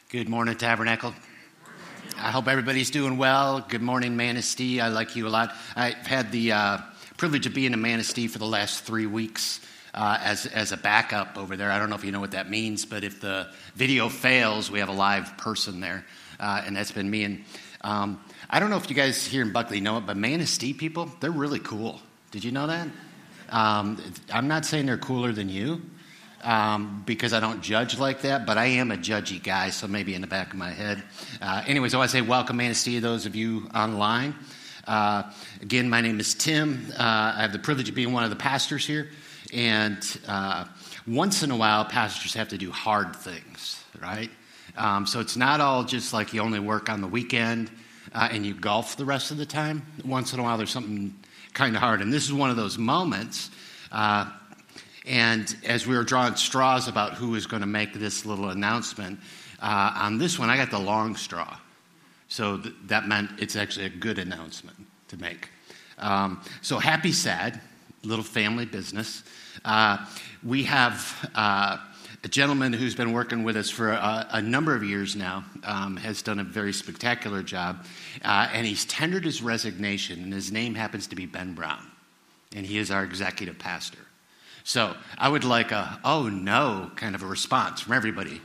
Good morning, Tabernacle. I hope everybody's doing well. Good morning, Manistee. I like you a lot. I've had the privilege of being in Manistee for the last 3 weeks as a backup over there. I don't know if you know what that means, but if the video fails, we have a live person there, and that's been me. And I don't know if you guys here in Buckley know it, but Manistee people, they're really cool. Did you know that? I'm not saying they're cooler than you. Because I don't judge like that, but I am a judgy guy, so maybe in the back of my head. Anyways, I want to say welcome, Manistee, those of you online. Again, my name is Tim. I have the privilege of being one of the pastors here, and once in a while, pastors have to do hard things, right? So it's not all just like you only work on the weekend and you golf the rest of the time. Once in a while, there's something kind of hard, and this is one of those moments. And as we were drawing straws about who was going to make this little announcement, on this one, I got the long straw. So that meant it's actually a good announcement to make. So happy, sad, little family business. We have a gentleman who's been working with us for a number of years now, has done a very spectacular job, and he's tendered his resignation, and his name happens to be Ben Brown, and he is our executive pastor. So I would like a, oh no, kind of a response from everybody.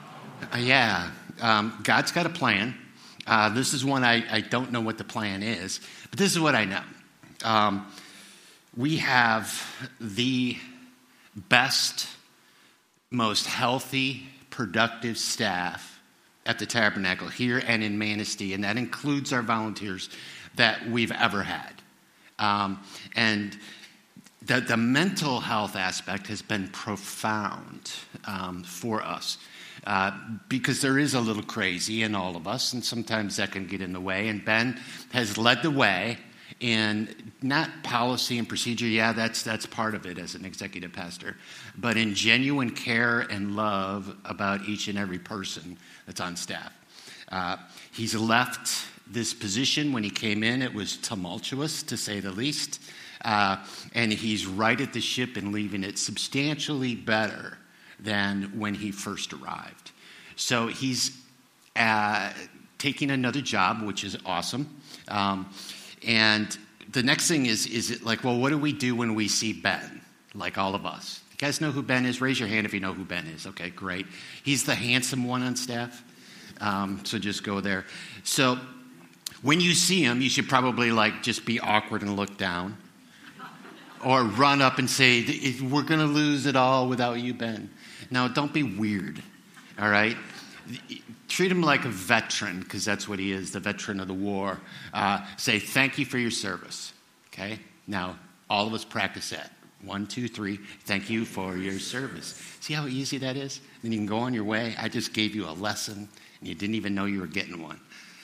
God's got a plan. This is one I don't know what the plan is, but this is what I know. We have the best, most healthy, productive staff at the Tabernacle here and in Manistee, and that includes our volunteers that we've ever had. And the mental health aspect has been profound for us because there is a little crazy in all of us, and sometimes that can get in the way. And Ben has led the way in not policy and procedure, that's part of it as an executive pastor, but in genuine care and love about each and every person that's on staff. He's left this position. When he came in, it was tumultuous, to say the least. And he's righted the ship and leaving it substantially better than when he first arrived. So he's taking another job, which is awesome. And the next thing is it like, well, what do we do when we see Ben? Like all of us. You guys know who Ben is? Raise your hand if you know who Ben is. Okay, great. He's the handsome one on staff. So just go there. So when you see him, you should probably just be awkward and look down. Or run up and say, we're going to lose it all without you, Ben. Now, don't be weird, all right? Treat him like a veteran, because that's what he is, the veteran of the war. Say, thank you for your service, okay? Now, all of us practice that. 1, 2, 3, thank you for your service. See how easy that is? Then you can go on your way. I just gave you a lesson, and you didn't even know you were getting one.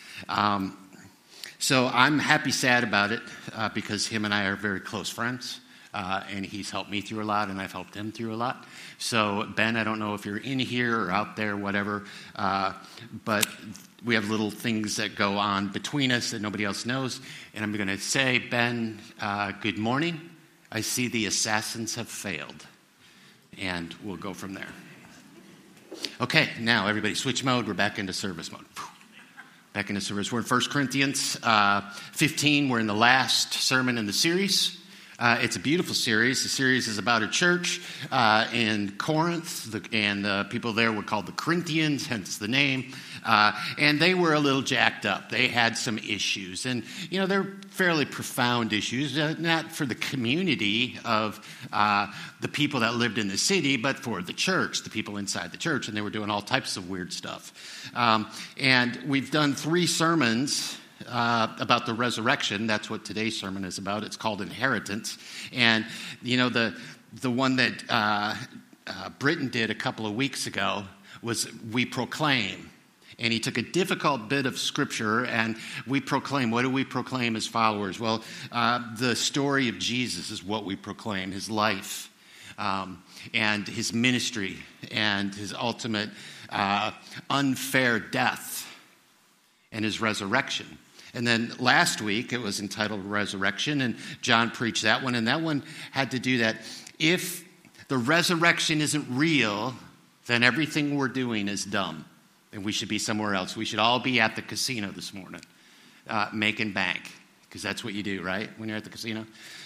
So I'm happy, sad about it, because him and I are very close friends. And he's helped me through a lot, and I've helped him through a lot. So, Ben, I don't know if you're in here or out there, whatever, but we have little things that go on between us that nobody else knows. And I'm going to say, Ben, good morning. I see the assassins have failed. And we'll go from there. Okay, now everybody switch mode. We're back into service mode. Back into service. We're in 1 Corinthians 15. We're in the last sermon in the series. It's a beautiful series. The series is about a church in Corinth, and the people there were called the Corinthians, hence the name. And they were a little jacked up. They had some issues, and they're fairly profound issues, not for the community of the people that lived in the city, but for the church, the people inside the church, and they were doing all types of weird stuff. And we've done 3 sermons about the resurrection. That's what today's sermon is about. It's called Inheritance. And, the one that Britton did a couple of weeks ago was We Proclaim. And he took a difficult bit of scripture, and we proclaim. What do we proclaim as followers? Well, the story of Jesus is what we proclaim, his life and his ministry and his ultimate unfair death and his resurrection. And then last week, it was entitled Resurrection, and John preached that one, and that one had to do that. If the resurrection isn't real, then everything we're doing is dumb. and we should be somewhere else. We should all be at the casino this morning, making bank, because that's what you do, right, when you're at the casino?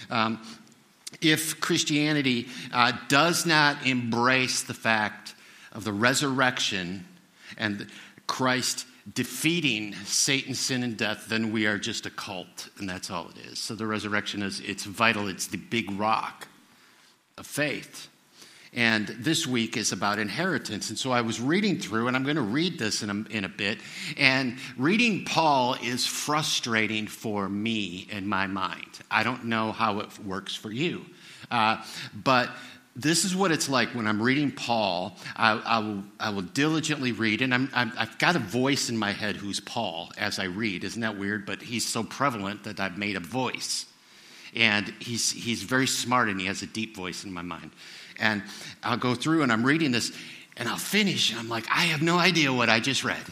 If Christianity does not embrace the fact of the resurrection and Christ defeating Satan, sin, and death, then we are just a cult, and that's all it is. So the resurrection it's vital. It's the big rock of faith. And this week is about inheritance. And so I was reading through, and I'm going to read this in a bit, and reading Paul is frustrating for me in my mind. I don't know how it works for you. But this is what it's like when I'm reading Paul. I will diligently read, and I've got a voice in my head who's Paul as I read. Isn't that weird? But he's so prevalent that I've made a voice. And he's very smart, and he has a deep voice in my mind. And I'll go through, and I'm reading this, and I'll finish, and I'm like, I have no idea what I just read.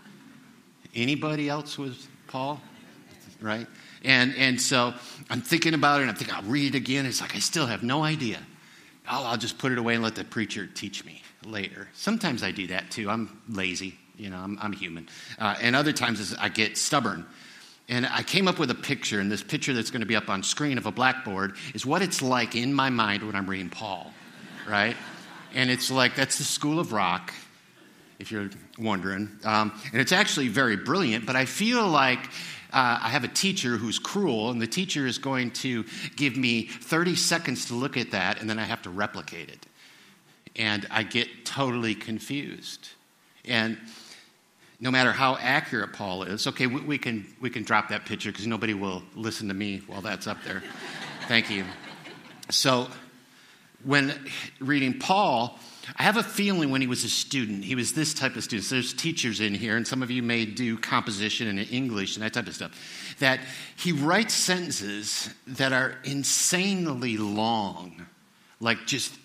Anybody else with Paul? Right? And so I'm thinking about it, and I'm thinking, I'll read it again. It's like, I still have no idea. I'll just put it away and let the preacher teach me later. Sometimes I do that, too. I'm lazy. I'm human. And other times I get stubborn. And I came up with a picture, and this picture that's going to be up on screen of a blackboard is what it's like in my mind when I'm reading Paul, right? And it's like, that's the School of Rock, if you're wondering. And it's actually very brilliant, but I feel like I have a teacher who's cruel, and the teacher is going to give me 30 seconds to look at that, and then I have to replicate it. And I get totally confused. And no matter how accurate Paul is, okay, we can drop that picture because nobody will listen to me while that's up there. Thank you. So when reading Paul, I have a feeling when he was a student, he was this type of student. So there's teachers in here, and some of you may do composition and English and that type of stuff, that he writes sentences that are insanely long, like just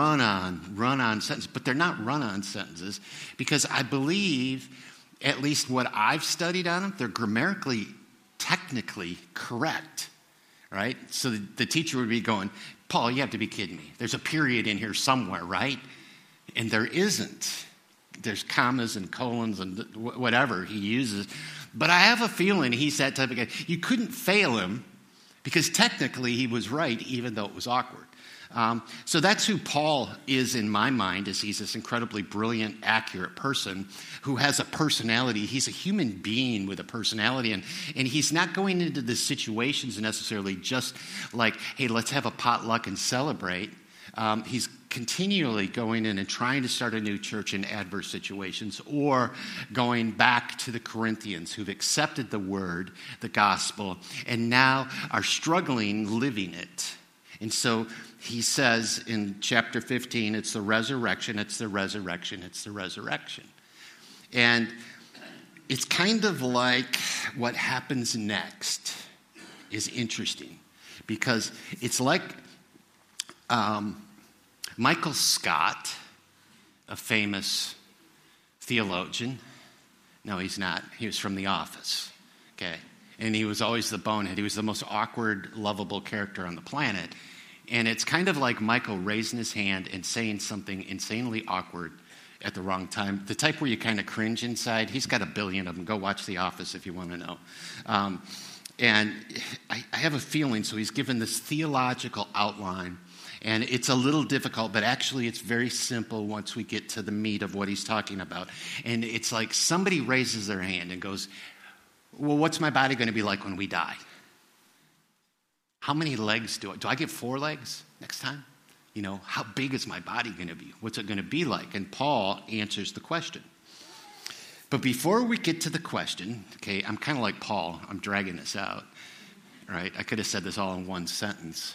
run-on sentences. But they're not run-on sentences because I believe, at least what I've studied on them, they're grammatically, technically correct, right? So the teacher would be going, Paul, you have to be kidding me. There's a period in here somewhere, right? And there isn't. There's commas and colons and whatever he uses. But I have a feeling he's that type of guy. You couldn't fail him because technically he was right, even though it was awkward. So that's who Paul is in my mind, is he's this incredibly brilliant, accurate person who has a personality. He's a human being with a personality, and he's not going into the situations necessarily just like, hey, let's have a potluck and celebrate. He's continually going in and trying to start a new church in adverse situations, or going back to the Corinthians who've accepted the word, the gospel, and now are struggling living it. And so he says in chapter 15, it's the resurrection, it's the resurrection, it's the resurrection. And it's kind of like what happens next is interesting, because it's like Michael Scott, a famous theologian. No, he's not. He was from The Office, okay? And he was always the bonehead. He was the most awkward, lovable character on the planet. And it's kind of like Michael raising his hand and saying something insanely awkward at the wrong time. The type where you kind of cringe inside. He's got a billion of them. Go watch The Office if you want to know. And I have a feeling, so he's given this theological outline. And it's a little difficult, but actually it's very simple once we get to the meat of what he's talking about. And it's like somebody raises their hand and goes, well, what's my body going to be like when we die? How many legs do I get 4 legs next time? How big is my body going to be? What's it going to be like? And Paul answers the question. But before we get to the question, okay, I'm kind of like Paul. I'm dragging this out, right? I could have said this all in one sentence.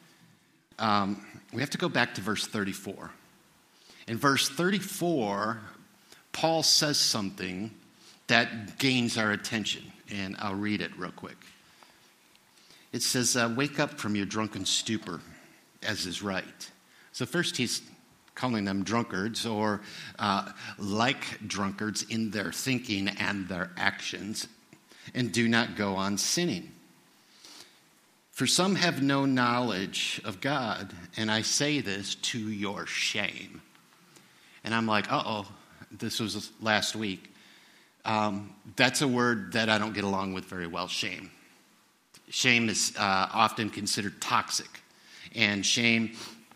We have to go back to verse 34. In verse 34, Paul says something that gains our attention, and I'll read it real quick. It says, wake up from your drunken stupor, as is right. So first he's calling them drunkards, or like drunkards in their thinking and their actions, and do not go on sinning. For some have no knowledge of God, and I say this to your shame. And I'm like, this was last week. That's a word that I don't get along with very well, shame. Shame is often considered toxic. And shame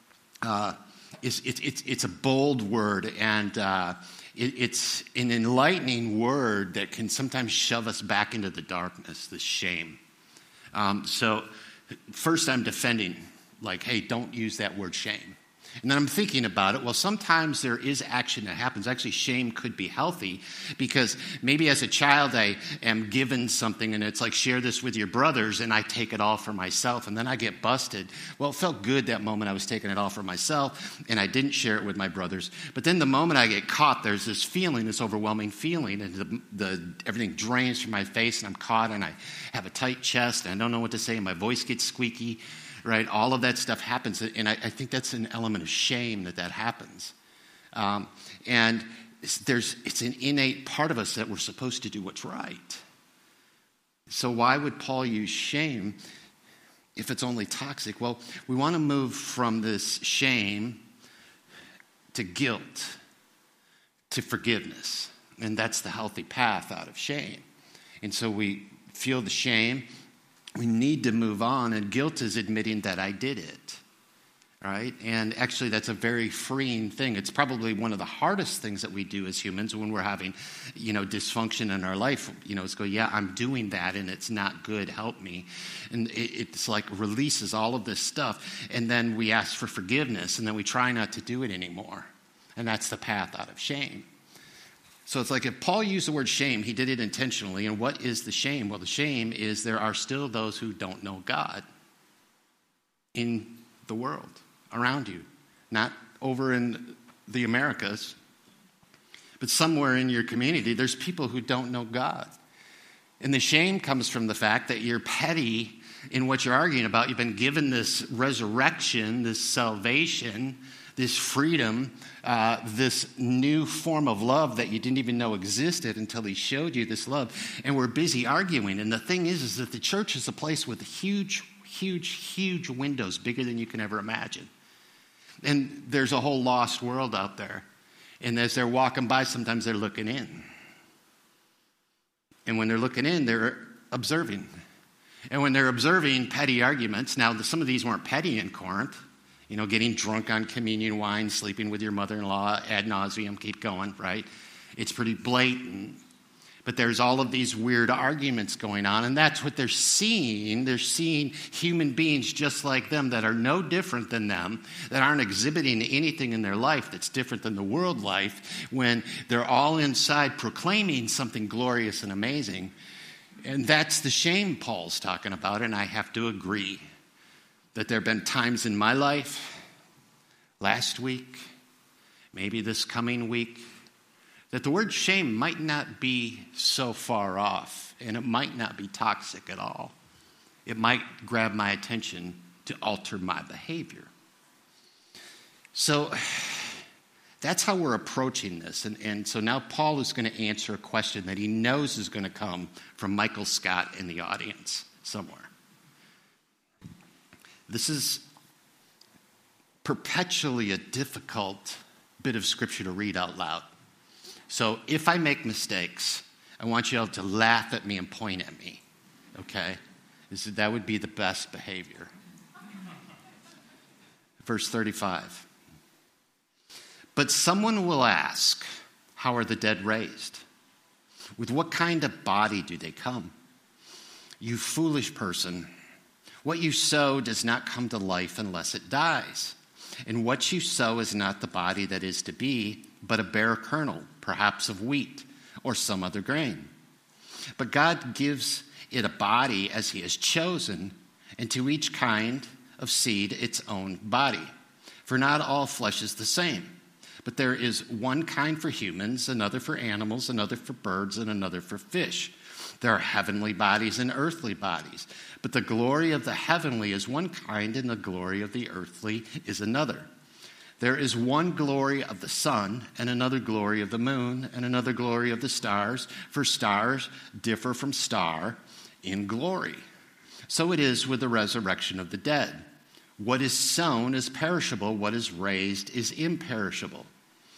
it's a bold word, and it's an enlightening word that can sometimes shove us back into the darkness, this shame. So first I'm defending, like, hey, don't use that word shame. And then I'm thinking about it. Well, sometimes there is action that happens. Actually, shame could be healthy because maybe as a child I am given something and it's like, share this with your brothers, and I take it all for myself and then I get busted. Well, it felt good that moment I was taking it all for myself and I didn't share it with my brothers. But then the moment I get caught, there's this feeling, this overwhelming feeling, and everything drains from my face and I'm caught and I have a tight chest and I don't know what to say and my voice gets squeaky. Right, all of that stuff happens, and I think that's an element of shame that happens. And it's an innate part of us that we're supposed to do what's right. So why would Paul use shame if it's only toxic? Well, we want to move from this shame to guilt, to forgiveness, and that's the healthy path out of shame. And so we feel the shame. We need to move on, and guilt is admitting that I did it, right? And actually, that's a very freeing thing. It's probably one of the hardest things that we do as humans when we're having, dysfunction in our life. It's go, yeah, I'm doing that, and it's not good. Help me. And it's like releases all of this stuff, and then we ask for forgiveness, and then we try not to do it anymore. And that's the path out of shame. So it's like if Paul used the word shame, he did it intentionally. And what is the shame? Well, the shame is there are still those who don't know God in the world around you. Not over in the Americas, but somewhere in your community, there's people who don't know God. And the shame comes from the fact that you're petty in what you're arguing about. You've been given this resurrection, this salvation, this freedom, this new form of love that you didn't even know existed until he showed you this love. And we're busy arguing. And the thing is that the church is a place with huge, huge, huge windows, bigger than you can ever imagine. And there's a whole lost world out there. And as they're walking by, sometimes they're looking in. And when they're looking in, they're observing. And when they're observing petty arguments, now some of these weren't petty in Corinth. Getting drunk on communion wine, sleeping with your mother-in-law ad nauseum, keep going, right? It's pretty blatant. But there's all of these weird arguments going on, and that's what they're seeing. They're seeing human beings just like them that are no different than them, that aren't exhibiting anything in their life that's different than the world life, when they're all inside proclaiming something glorious and amazing. And that's the shame Paul's talking about, and I have to agree. That there have been times in my life, last week, maybe this coming week, that the word shame might not be so far off, and it might not be toxic at all. It might grab my attention to alter my behavior. So that's how we're approaching this. And so now Paul is going to answer a question that he knows is going to come from Michael Scott in the audience somewhere. This is perpetually a difficult bit of scripture to read out loud. So if I make mistakes, I want you all to laugh at me and point at me, okay? That would be the best behavior. Verse 35. But someone will ask, how are the dead raised? With what kind of body do they come? You foolish person. What you sow does not come to life unless it dies. And what you sow is not the body that is to be, but a bare kernel, perhaps of wheat or some other grain. But God gives it a body as he has chosen, and to each kind of seed its own body. For not all flesh is the same, but there is one kind for humans, another for animals, another for birds, and another for fish. There are heavenly bodies and earthly bodies, but the glory of the heavenly is one kind, and the glory of the earthly is another. There is one glory of the sun, and another glory of the moon, and another glory of the stars, for stars differ from star in glory. So it is with the resurrection of the dead. What is sown is perishable, what is raised is imperishable.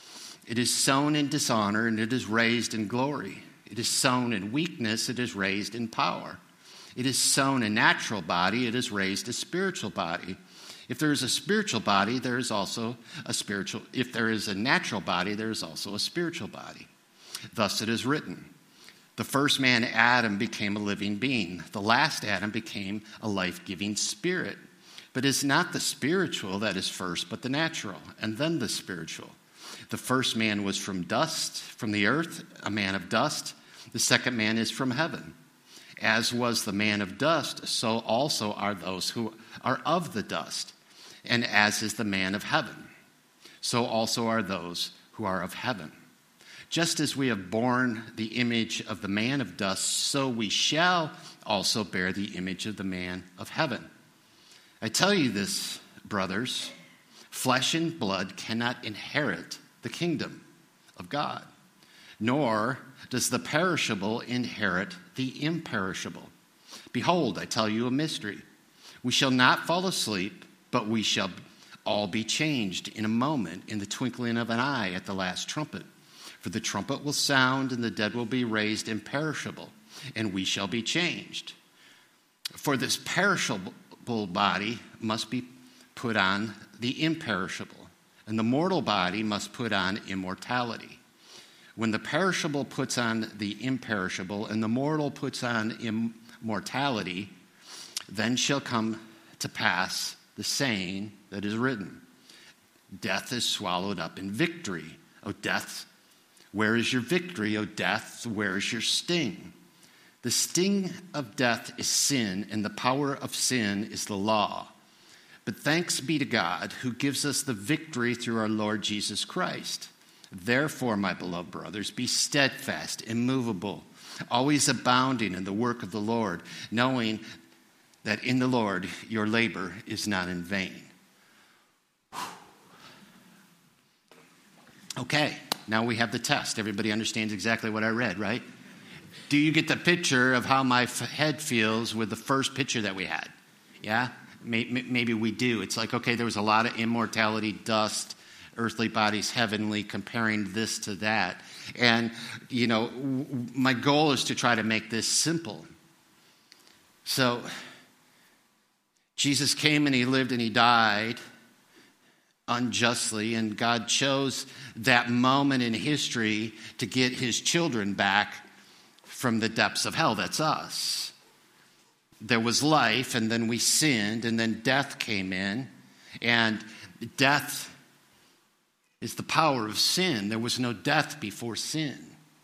It is sown in dishonor, and it is raised in glory. It is sown in weakness, it is raised in power. It is sown a natural body, it is raised a spiritual body. If there is a spiritual body, there is also a spiritual. If there is a natural body, there is also a spiritual body. Thus it is written, the first man, Adam, became a living being. The last Adam became a life-giving spirit. But it's not the spiritual that is first, but the natural, and then the spiritual. The first man was from dust, from the earth, a man of dust. The second man is from heaven. As was the man of dust, so also are those who are of the dust. And as is the man of heaven, so also are those who are of heaven. Just as we have borne the image of the man of dust, so we shall also bear the image of the man of heaven. I tell you this, brothers, flesh and blood cannot inherit the kingdom of God, nor does the perishable inherit the imperishable. Behold, I tell you a mystery. We shall not fall asleep, but we shall all be changed in a moment, in the twinkling of an eye, at the last trumpet. For the trumpet will sound, and the dead will be raised imperishable, and we shall be changed. For this perishable body must be put on the imperishable, and the mortal body must put on immortality. When the perishable puts on the imperishable, and the mortal puts on immortality, then shall come to pass the saying that is written, death is swallowed up in victory. O death, where is your victory? O death, where is your sting? The sting of death is sin, and the power of sin is the law. But thanks be to God, who gives us the victory through our Lord Jesus Christ. Therefore, my beloved brothers, be steadfast, immovable, always abounding in the work of the Lord, knowing that in the Lord your labor is not in vain. Okay, now we have the test. Everybody understands exactly what I read, right? Do you get the picture of how my head feels with the first picture that we had? Yeah? Maybe we do. It's like, okay, there was a lot of immortality, dust, earthly bodies, heavenly, comparing this to that. And, you know, my goal is to try to make this simple. So, Jesus came and he lived and he died unjustly, and God chose that moment in history to get his children back from the depths of hell. That's us. There was life, and then we sinned, and then death came in, and death is the power of sin. There was no death before sin.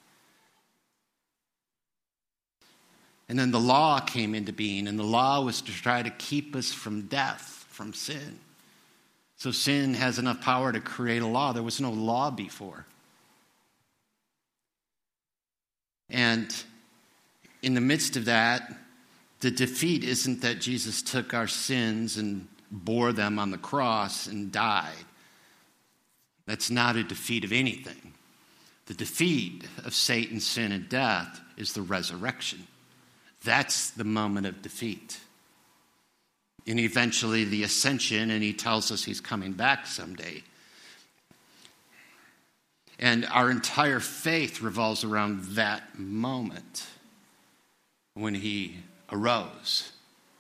And then the law came into being, and the law was to try to keep us from death, from sin. So sin has enough power to create a law. There was no law before. And in the midst of that, the defeat isn't that Jesus took our sins and bore them on the cross and died. That's not a defeat of anything. The defeat of Satan, sin, and death is the resurrection. That's the moment of defeat. And eventually the ascension, and he tells us he's coming back someday. And our entire faith revolves around that moment when he arose.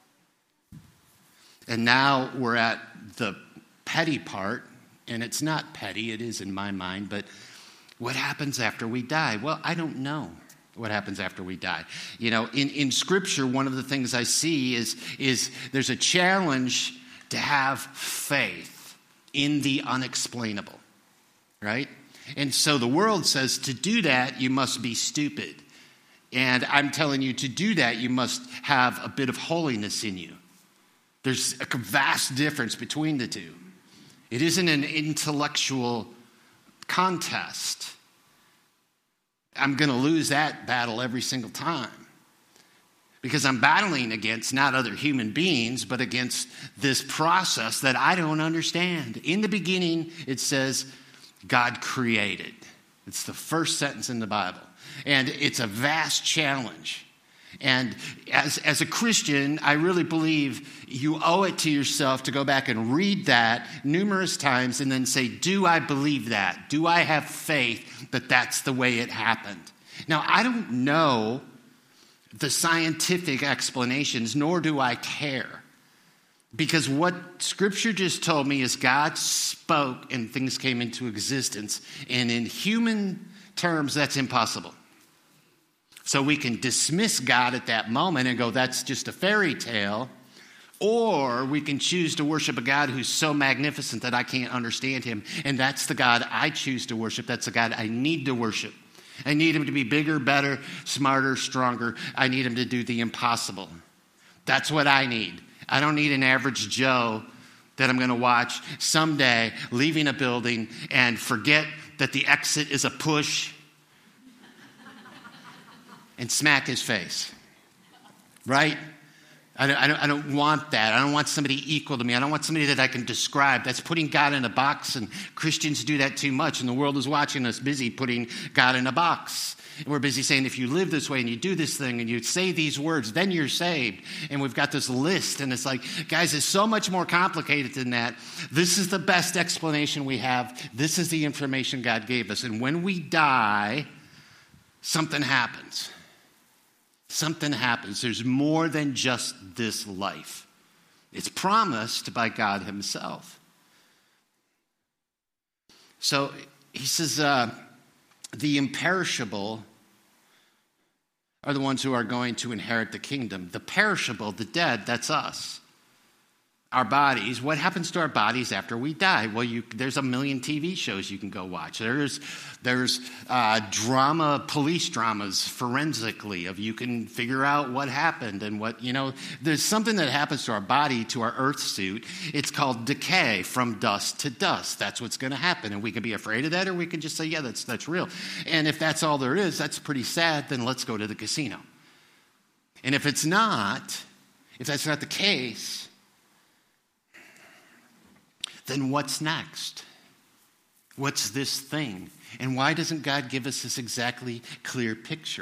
And now we're at the petty part, and it's not petty, it is in my mind, but what happens after we die? Well, I don't know what happens after we die. You know, in Scripture, one of the things I see is there's a challenge to have faith in the unexplainable, right? And so the world says to do that, you must be stupid. And I'm telling you, to do that, you must have a bit of holiness in you. There's a vast difference between the two. It isn't an intellectual contest. I'm going to lose that battle every single time. Because I'm battling against not other human beings, but against this process that I don't understand. In the beginning, it says, God created. It's the first sentence in the Bible. And it's a vast challenge. And as a Christian, I really believe you owe it to yourself to go back and read that numerous times and then say, do I believe that? Do I have faith that that's the way it happened? Now, I don't know the scientific explanations, nor do I care. Because what Scripture just told me is God spoke and things came into existence. And in human terms, that's impossible. So we can dismiss God at that moment and go, that's just a fairy tale. Or we can choose to worship a God who's so magnificent that I can't understand him. And that's the God I choose to worship. That's the God I need to worship. I need him to be bigger, better, smarter, stronger. I need him to do the impossible. That's what I need. I don't need an average Joe that I'm going to watch someday leaving a building and forget that the exit is a push and smack his face, right? I don't want that. I don't want somebody equal to me. I don't want somebody that I can describe. That's putting God in a box, and Christians do that too much, and the world is watching us busy putting God in a box. And we're busy saying, if you live this way and you do this thing and you say these words, then you're saved. And we've got this list, and it's like, guys, it's so much more complicated than that. This is the best explanation we have. This is the information God gave us. And when we die, something happens. Something happens. There's more than just this life. It's promised by God himself. So he says, the imperishable are the ones who are going to inherit the kingdom. The perishable, the dead, that's us. Our bodies, what happens to our bodies after we die? Well, there's a million TV shows you can go watch. There's police dramas forensically of you can figure out what happened and what, there's something that happens to our body, to our earth suit. It's called decay, from dust to dust. That's what's going to happen. And we can be afraid of that, or we can just say, yeah, that's real. And if that's all there is, that's pretty sad, then let's go to the casino. And if that's not the case, then what's next? What's this thing? And why doesn't God give us this exactly clear picture?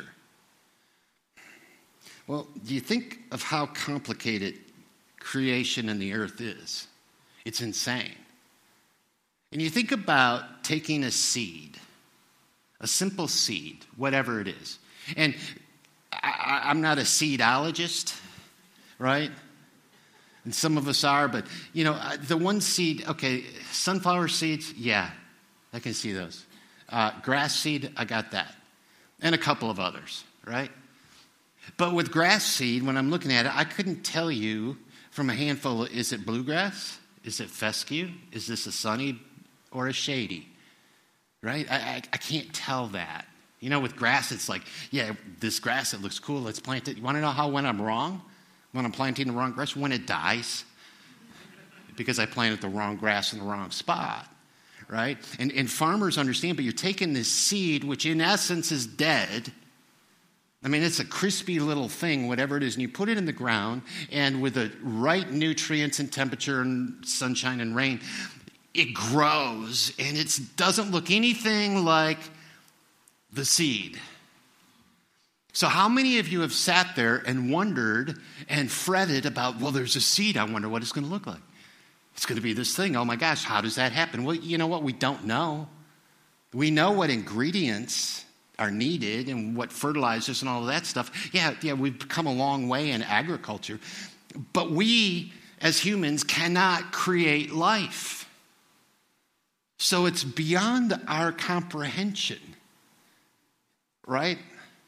Well, do you think of how complicated creation and the earth is? It's insane. And you think about taking a seed, a simple seed, whatever it is. And I'm not a seedologist, right? And some of us are, but, the one seed, okay, sunflower seeds, yeah, I can see those. Grass seed, I got that. And a couple of others, right? But with grass seed, when I'm looking at it, I couldn't tell you from a handful, is it bluegrass? Is it fescue? Is this a sunny or a shady? Right? I can't tell that. With grass, it's like, yeah, this grass, it looks cool, let's plant it. You want to know when I'm wrong? When I'm planting the wrong grass, when it dies, because I planted the wrong grass in the wrong spot, right? And farmers understand, but you're taking this seed, which in essence is dead. I mean, it's a crispy little thing, whatever it is, and you put it in the ground, and with the right nutrients and temperature and sunshine and rain, it grows, and it doesn't look anything like the seed. So how many of you have sat there and wondered and fretted about, well, there's a seed, I wonder what it's going to look like. It's going to be this thing. Oh my gosh, how does that happen? Well, you know what? We don't know. We know what ingredients are needed and what fertilizers and all of that stuff. Yeah, we've come a long way in agriculture. But we, as humans, cannot create life. So it's beyond our comprehension, right?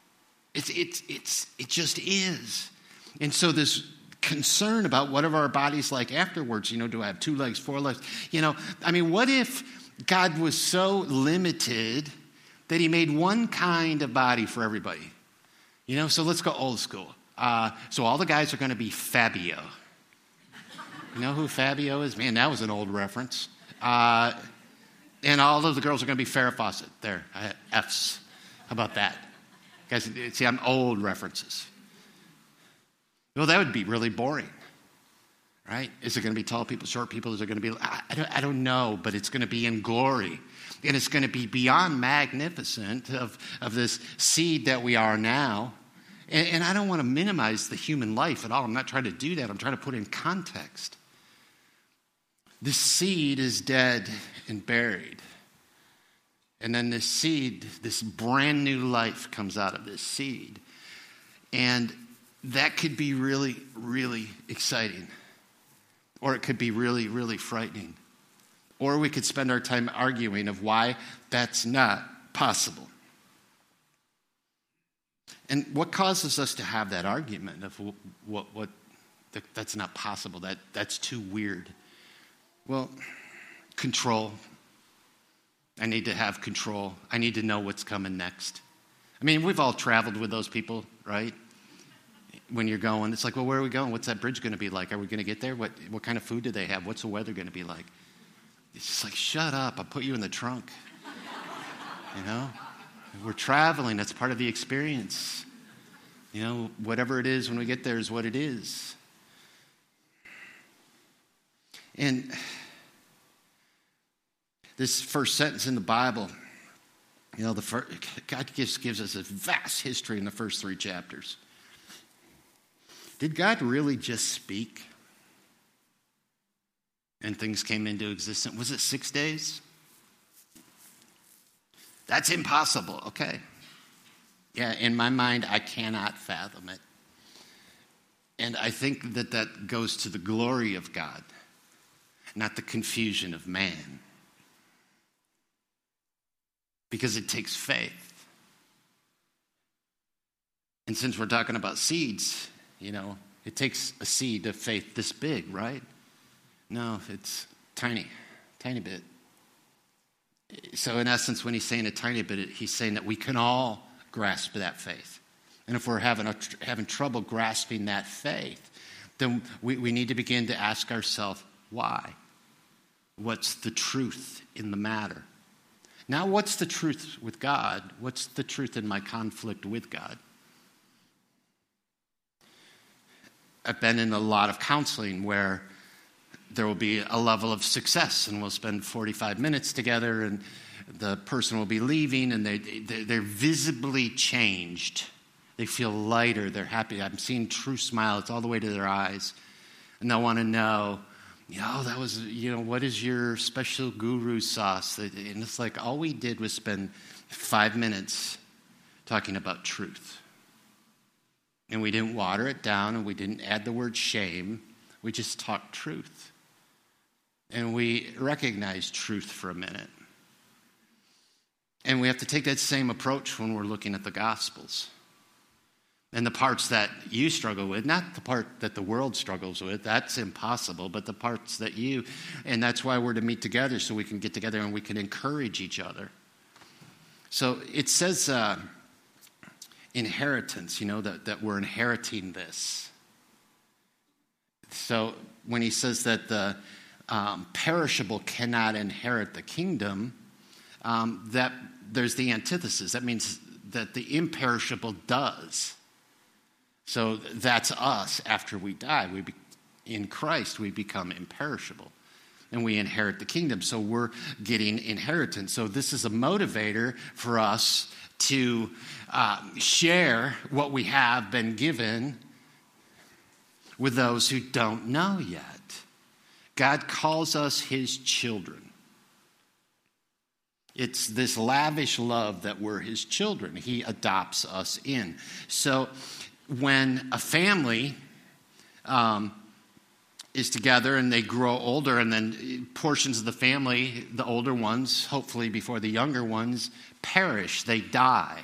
It just is. And so this concern about what are our bodies like afterwards, do I have 2 legs, 4 legs? What if God was so limited that he made one kind of body for everybody? So let's go old school. So all the guys are going to be Fabio. You know who Fabio is? Man, that was an old reference. And all of the girls are going to be Farrah Fawcett. There, F's. How about that? Guys, see, I'm old references. Well, that would be really boring, right? Is it going to be tall people, short people? Is it going to be, I don't know, but it's going to be in glory. And it's going to be beyond magnificent of this seed that we are now. And I don't want to minimize the human life at all. I'm not trying to do that. I'm trying to put in context. This seed is dead and buried. And then this seed, this brand new life comes out of this seed. And that could be really, really exciting. Or it could be really, really frightening. Or we could spend our time arguing of why that's not possible. And what causes us to have that argument of what that's not possible, that's too weird? Well, control. I need to have control. I need to know what's coming next. I mean, we've all traveled with those people, right? When you're going, it's like, well, where are we going? What's that bridge going to be like? Are we going to get there? What kind of food do they have? What's the weather going to be like? It's just like, shut up. I'll put you in the trunk. You know? We're traveling. That's part of the experience. You know, whatever it is when we get there is what it is. And this first sentence in the Bible, you know, God gives us a vast history in the first 3 chapters. Did God really just speak and things came into existence? Was it 6 days? That's impossible. Okay. Yeah, in my mind, I cannot fathom it. And I think that goes to the glory of God, not the confusion of man. Because it takes faith. And since we're talking about seeds, you know, it takes a seed of faith this big, right? No, it's tiny bit. So in essence, when he's saying a tiny bit, he's saying that we can all grasp that faith. And if we're having trouble grasping that faith, then we need to begin to ask ourselves, why? What's the truth in the matter? Now, what's the truth with God? What's the truth in my conflict with God? I've been in a lot of counseling where there will be a level of success and we'll spend 45 minutes together and the person will be leaving and they're visibly changed. They feel lighter. They're happy. I'm seeing true smile. It's all the way to their eyes. And they'll want to know, that was, what is your special guru sauce? And it's like all we did was spend 5 minutes talking about truth. And we didn't water it down and we didn't add the word shame. We just talked truth. And we recognized truth for a minute. And we have to take that same approach when we're looking at the Gospels. And the parts that you struggle with, not the part that the world struggles with, that's impossible, but the parts that and that's why we're to meet together so we can get together and we can encourage each other. So it says inheritance, that we're inheriting this. So when he says that the perishable cannot inherit the kingdom, that there's the antithesis. That means that the imperishable does. So that's us after we die. In Christ, we become imperishable. And we inherit the kingdom. So we're getting inheritance. So this is a motivator for us to share what we have been given with those who don't know yet. God calls us his children. It's this lavish love that we're his children. He adopts us in. So when a family is together and they grow older, and then portions of the family, the older ones, hopefully before the younger ones, perish, they die.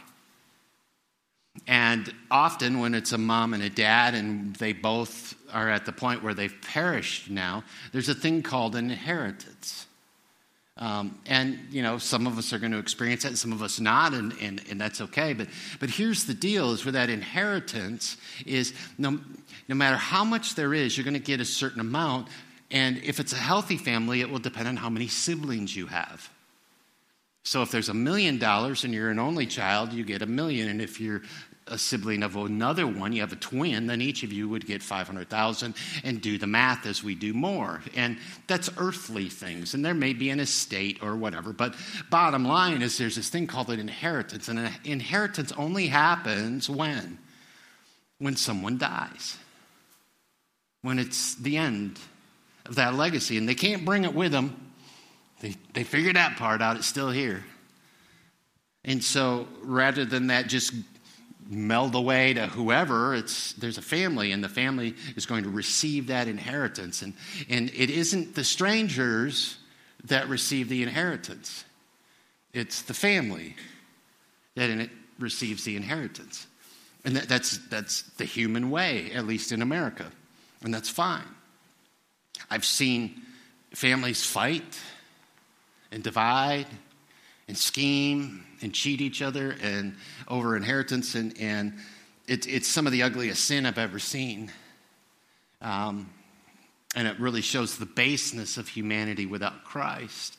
And often when it's a mom and a dad and they both are at the point where they've perished now, there's a thing called an inheritance. And some of us are going to experience that and some of us not, and that's okay. But here's the deal, is with that inheritance is no matter how much there is, you're going to get a certain amount. And if it's a healthy family, it will depend on how many siblings you have. So if there's $1 million and you're an only child, you get $1 million. And if you're a sibling of another one, you have a twin, then each of you would get 500,000, and do the math as we do more. And that's earthly things. And there may be an estate or whatever. But bottom line is there's this thing called an inheritance. And an inheritance only happens when? when someone dies, when it's the end of that legacy, and they can't bring it with them. They figured that part out. It's still here. And so rather than that just meld away to whoever, there's a family, and the family is going to receive that inheritance. And it isn't the strangers that receive the inheritance. It's the family that receives the inheritance. And that's the human way, at least in America. And that's fine. I've seen families fight and divide and scheme and cheat each other and over inheritance, and it's some of the ugliest sin I've ever seen. And it really shows the baseness of humanity without Christ.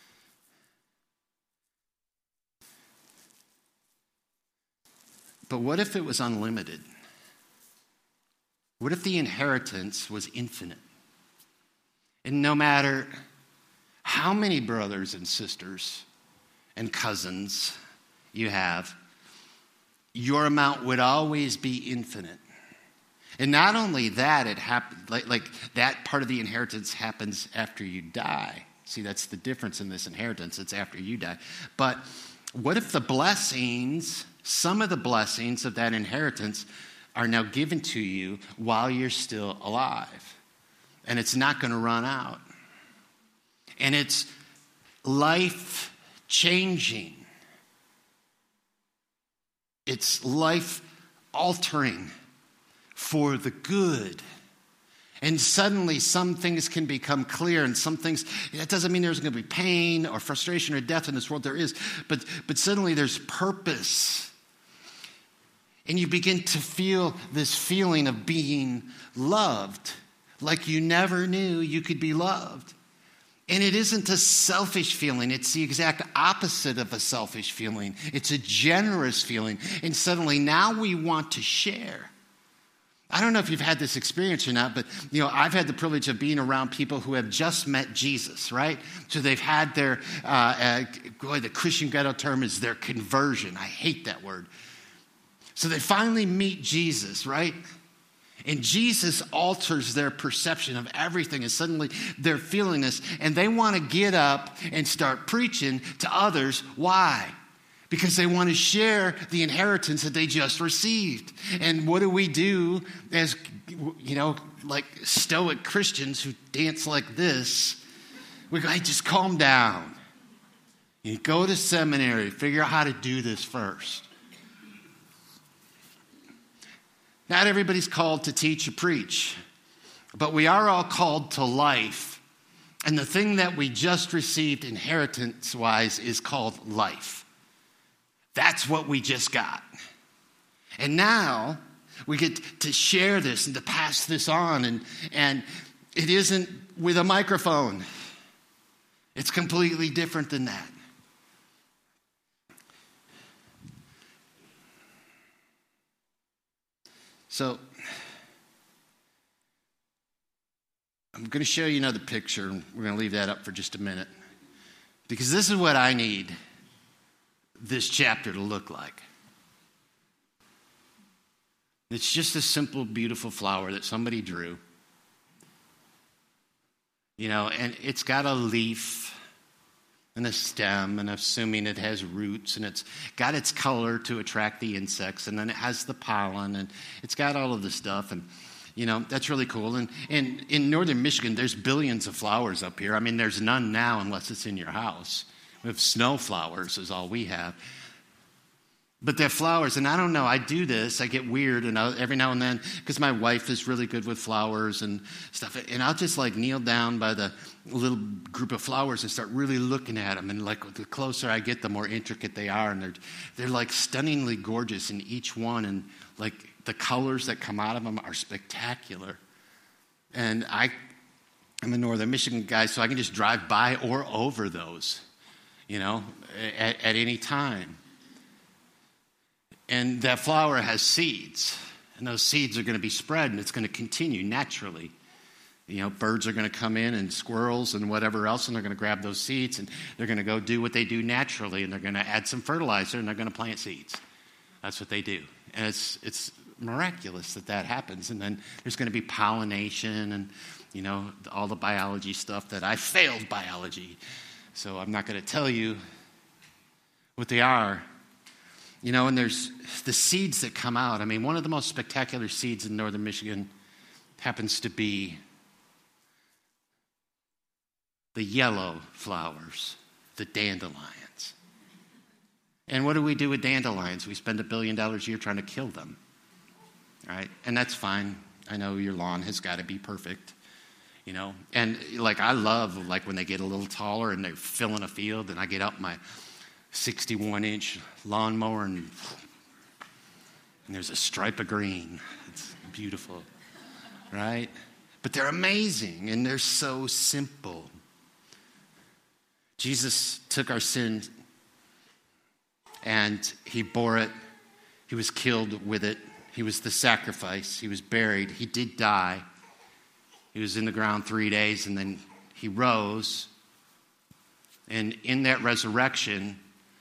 But what if it was unlimited? What if the inheritance was infinite? And no matter how many brothers and sisters and cousins you have, your amount would always be infinite. And not only that, it happens like that part of the inheritance happens after you die. See, that's the difference in this inheritance. It's after you die. But what if the blessings, some of the blessings of that inheritance are now given to you while you're still alive? And it's not going to run out. And it's life-changing. It's life-altering for the good. And suddenly some things can become clear, and some things, that doesn't mean there's going to be pain or frustration or death in this world. There is. But suddenly there's purpose. And you begin to feel this feeling of being loved, like you never knew you could be loved. And it isn't a selfish feeling. It's the exact opposite of a selfish feeling. It's a generous feeling. And suddenly now we want to share. I don't know if you've had this experience or not, but I've had the privilege of being around people who have just met Jesus, right? So they've had their, the Christian ghetto term is their conversion. I hate that word. So they finally meet Jesus, right? And Jesus alters their perception of everything, and suddenly they're feeling this, and they want to get up and start preaching to others. Why? Because they want to share the inheritance that they just received. And what do we do as, like stoic Christians who dance like this? We go, hey, just calm down. You go to seminary, figure out how to do this first. Not everybody's called to teach or preach, but we are all called to life. And the thing that we just received inheritance-wise is called life. That's what we just got. And now we get to share this and to pass this on. And it isn't with a microphone. It's completely different than that. So I'm going to show you another picture. We're going to leave that up for just a minute. Because this is what I need this chapter to look like. It's just a simple, beautiful flower that somebody drew. And it's got a leaf and a stem, and assuming it has roots, and it's got its color to attract the insects, and then it has the pollen, and it's got all of the stuff, and that's really cool. And in northern Michigan, there's billions of flowers up here. I mean, there's none now unless it's in your house. We have snow flowers is all we have. But they're flowers, and I don't know, I do this, I get weird, and every now and then, because my wife is really good with flowers and stuff, and I'll just kneel down by the little group of flowers and start really looking at them, and the closer I get, the more intricate they are, and they're stunningly gorgeous in each one, and the colors that come out of them are spectacular. And I'm a northern Michigan guy, so I can just drive by or over those, at any time. And that flower has seeds, and those seeds are going to be spread, and it's going to continue naturally. Birds are going to come in, and squirrels and whatever else, and they're going to grab those seeds, and they're going to go do what they do naturally, and they're going to add some fertilizer, and they're going to plant seeds. That's what they do. And it's miraculous that happens. And then there's going to be pollination and, all the biology stuff that I failed biology. So I'm not going to tell you what they are. And there's the seeds that come out. I mean, one of the most spectacular seeds in northern Michigan happens to be the yellow flowers, the dandelions. And what do we do with dandelions? We spend $1 billion a year trying to kill them, right? And that's fine. I know your lawn has got to be perfect, And I love when they get a little taller and they're filling a field, and I get up my 61-inch lawnmower and there's a stripe of green. It's beautiful, right? But they're amazing and they're so simple. Jesus took our sin and he bore it. He was killed with it. He was the sacrifice. He was buried. He did die. He was in the ground 3 days and then he rose. And in that resurrection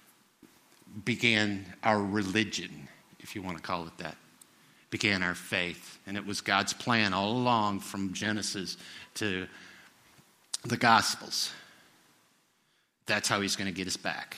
began our religion, if you want to call it that. Began our faith. And it was God's plan all along from Genesis to the Gospels. That's how he's going to get us back.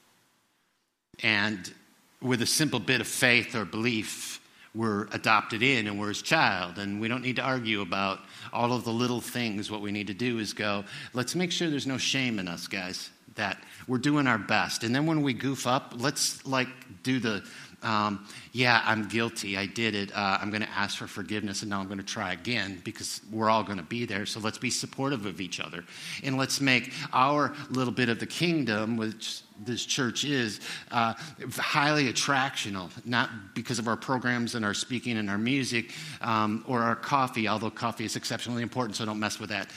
And with a simple bit of faith or belief, we're adopted in and we're his child. And we don't need to argue about all of the little things. What we need to do is go, let's make sure there's no shame in us, guys, that we're doing our best. And then when we goof up, let's do the, I'm guilty, I did it, I'm going to ask for forgiveness, and now I'm going to try again, because we're all going to be there. So let's be supportive of each other. And let's make our little bit of the kingdom, which this church is, highly attractional, not because of our programs and our speaking and our music or our coffee, although coffee is exceptionally important, so don't mess with that.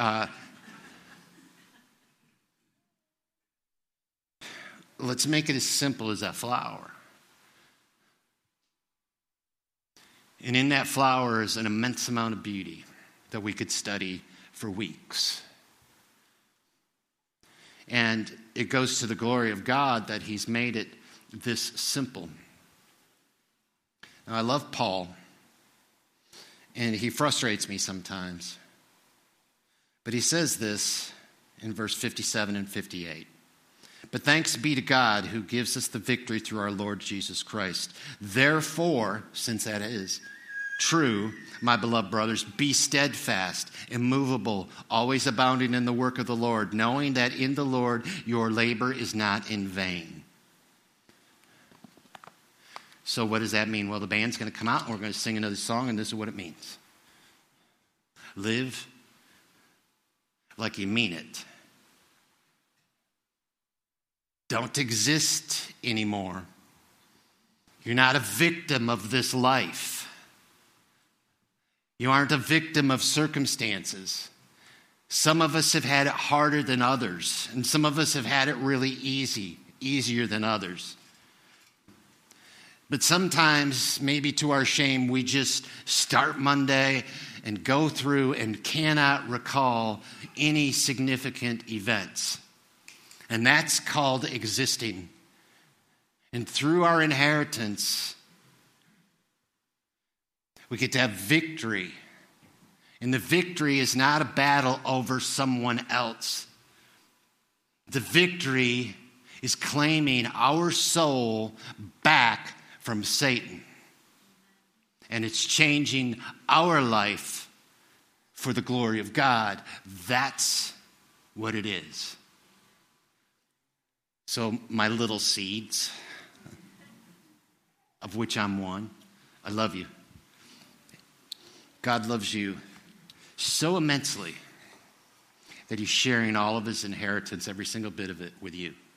Let's make it as simple as that flower. And in that flower is an immense amount of beauty that we could study for weeks. And it goes to the glory of God that he's made it this simple. Now, I love Paul, and he frustrates me sometimes. But he says this in verse 57 and 58. But thanks be to God who gives us the victory through our Lord Jesus Christ. Therefore, since that is true, my beloved brothers, be steadfast, immovable, always abounding in the work of the Lord, knowing that in the Lord your labor is not in vain. So what does that mean? Well, the band's going to come out and we're going to sing another song, and this is what it means. Live like you mean it. Don't exist anymore. You're not a victim of this life. You aren't a victim of circumstances. Some of us have had it harder than others, and some of us have had it really easier than others. But sometimes, maybe to our shame, we just start Monday and go through and cannot recall any significant events. And that's called existing. And through our inheritance, we get to have victory. And the victory is not a battle over someone else. The victory is claiming our soul back from Satan. And it's changing our life for the glory of God. That's what it is. So my little seeds, of which I'm one, I love you. God loves you so immensely that he's sharing all of his inheritance, every single bit of it, with you.